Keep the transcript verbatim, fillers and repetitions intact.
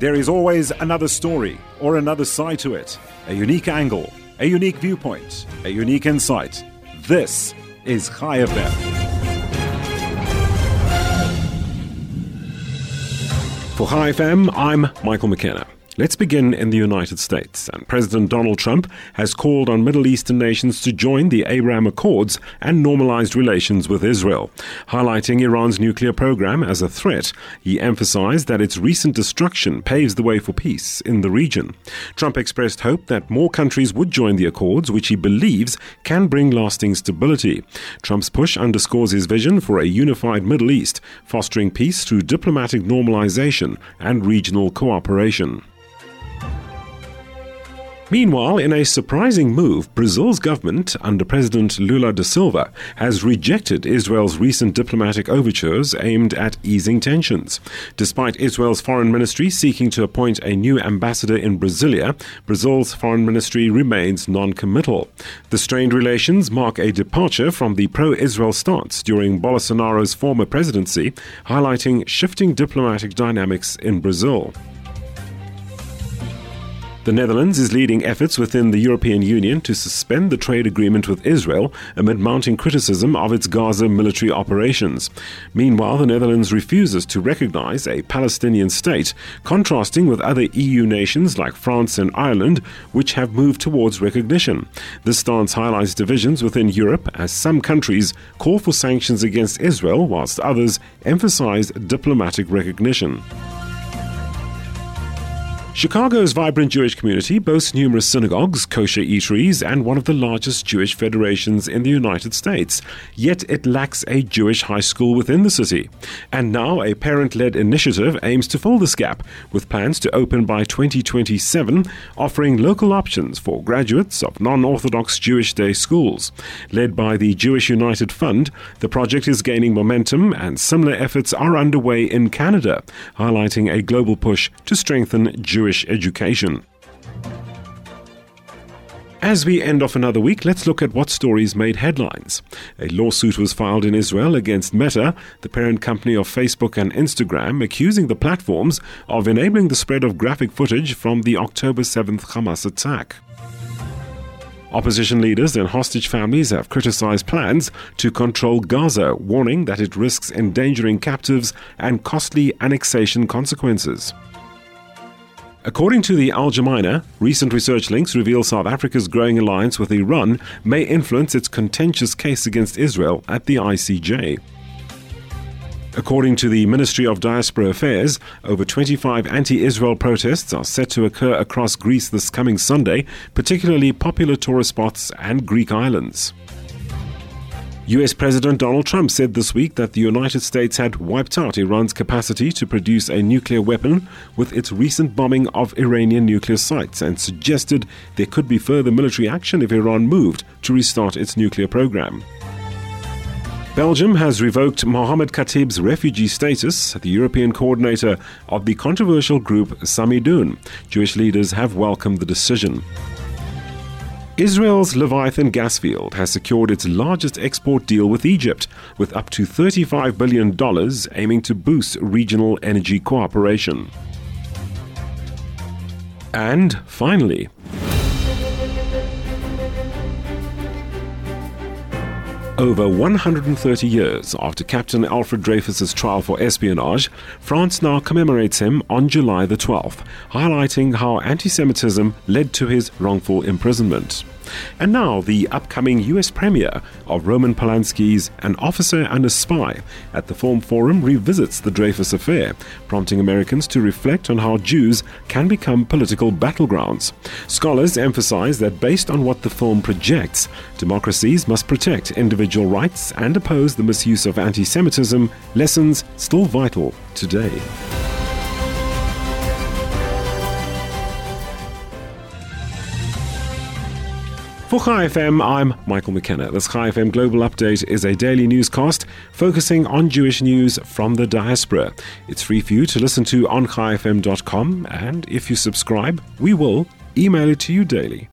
There is always another story or another side to it, a unique angle, a unique viewpoint, a unique insight. This is Chai F M. For Chai F M, I'm Michael McKenna. Let's begin in the United States, and President Donald Trump has called on Middle Eastern nations to join the Abraham Accords and normalized relations with Israel. Highlighting Iran's nuclear program as a threat, he emphasized that its recent destruction paves the way for peace in the region. Trump expressed hope that more countries would join the accords, which he believes can bring lasting stability. Trump's push underscores his vision for a unified Middle East, fostering peace through diplomatic normalization and regional cooperation. Meanwhile, in a surprising move, Brazil's government, under President Lula da Silva, has rejected Israel's recent diplomatic overtures aimed at easing tensions. Despite Israel's foreign ministry seeking to appoint a new ambassador in Brasilia, Brazil's foreign ministry remains non-committal. The strained relations mark a departure from the pro-Israel stance during Bolsonaro's former presidency, highlighting shifting diplomatic dynamics in Brazil. The Netherlands is leading efforts within the European Union to suspend the trade agreement with Israel amid mounting criticism of its Gaza military operations. Meanwhile, the Netherlands refuses to recognize a Palestinian state, contrasting with other E U nations like France and Ireland, which have moved towards recognition. This stance highlights divisions within Europe as some countries call for sanctions against Israel, whilst others emphasize diplomatic recognition. Chicago's vibrant Jewish community boasts numerous synagogues, kosher eateries, and one of the largest Jewish federations in the United States. Yet it lacks a Jewish high school within the city. And now a parent-led initiative aims to fill this gap, with plans to open by twenty twenty-seven, offering local options for graduates of non-Orthodox Jewish day schools. Led by the Jewish United Fund, the project is gaining momentum, and similar efforts are underway in Canada, highlighting a global push to strengthen Jewish Jewish education. As we end off another week, let's look at what stories made headlines. A lawsuit was filed in Israel against Meta, the parent company of Facebook and Instagram, accusing the platforms of enabling the spread of graphic footage from the October seventh Hamas attack. Opposition leaders and hostage families have criticized plans to control Gaza, warning that it risks endangering captives and costly annexation consequences. According to the Al Jamaina, recent research links reveal South Africa's growing alliance with Iran may influence its contentious case against Israel at the I C J. According to the Ministry of Diaspora Affairs, over twenty-five anti-Israel protests are set to occur across Greece this coming Sunday, particularly popular tourist spots and Greek islands. U S President Donald Trump said this week that the United States had wiped out Iran's capacity to produce a nuclear weapon with its recent bombing of Iranian nuclear sites, and suggested there could be further military action if Iran moved to restart its nuclear program. Belgium has revoked Mohamed Khatib's refugee status, the European coordinator of the controversial group Samidoun. Jewish leaders have welcomed the decision. Israel's Leviathan gas field has secured its largest export deal with Egypt, with up to thirty-five billion dollars, aiming to boost regional energy cooperation. And finally, over one hundred thirty years after Captain Alfred Dreyfus's trial for espionage, France now commemorates him on July the twelfth, highlighting how anti-Semitism led to his wrongful imprisonment. And now the upcoming U S premiere of Roman Polanski's An Officer and a Spy at the Film Forum revisits the Dreyfus affair, prompting Americans to reflect on how Jews can become political battlegrounds. Scholars emphasize that based on what the film projects, democracies must protect individual rights and oppose the misuse of anti-Semitism, lessons still vital today. For Chai F M, I'm Michael McKenna. This Chai F M Global Update is a daily newscast focusing on Jewish news from the diaspora. It's free for you to listen to on chai f m dot com, and if you subscribe, we will email it to you daily.